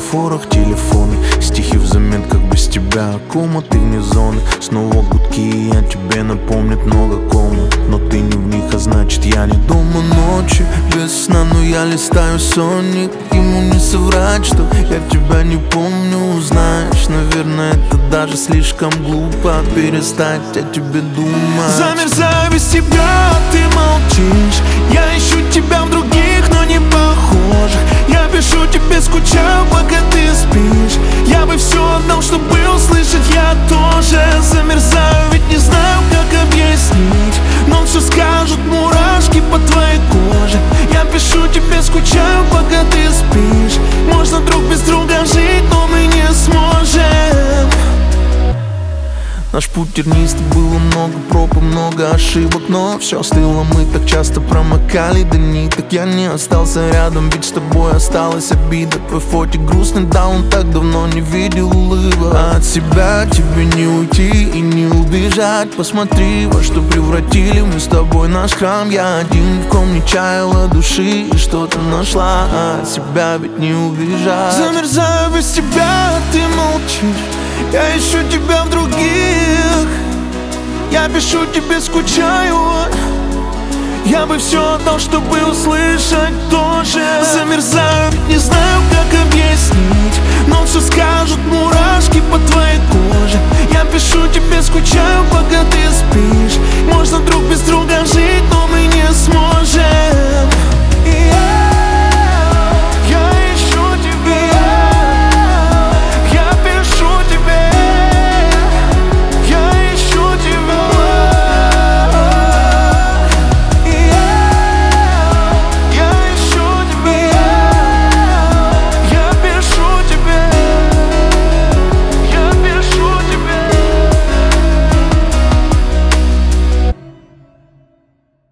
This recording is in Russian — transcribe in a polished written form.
светофорах телефоны, стихи в заметках без тебя. Кома, ты вне зоны, снова гудки, и о тебе напомнит много кому. Но ты не в них, а значит я не дома ночи. Без сна, но я листаю сонник. Ему не соврать, что я тебя не помню. Знаешь, наверное, это даже слишком глупо перестать о тебе думать. Замерзаю без тебя, ты молчишь. Я ищу тебя в других, но не похожих. Я пишу тебе, скучаю, пока ты спишь. Я бы все отдал, чтобы услышать я тоже. Замерзаю, ведь не знаю, как объяснить, но все скажут мурашки по твоей коже. Я пишу тебе, скучаю, пока ты спишь. Можно друг без друга жить, но мы не сможем. Наш путь тернистый, было много проб и много ошибок, но все остыло, мы так часто промокали до ниток. Я не остался рядом, ведь с тобой осталась обида. Твой фотик грустный, да, он так давно не видел улыбок. А от себя тебе не уйти и не убежать. Посмотри, во что превратили мы с тобой наш храм. Я один, в ком не чаяла души и что-то нашла. А от себя ведь не убежать. Замерзаю без тебя, ты молчишь. Я ищу тебя в других. Я пишу тебе, скучаю. Я бы все отдал, чтобы услышать тоже. Замерзаю, не знаю, как объяснить, но все скажут мурашки по твоей коже. Я пишу тебе, скучаю.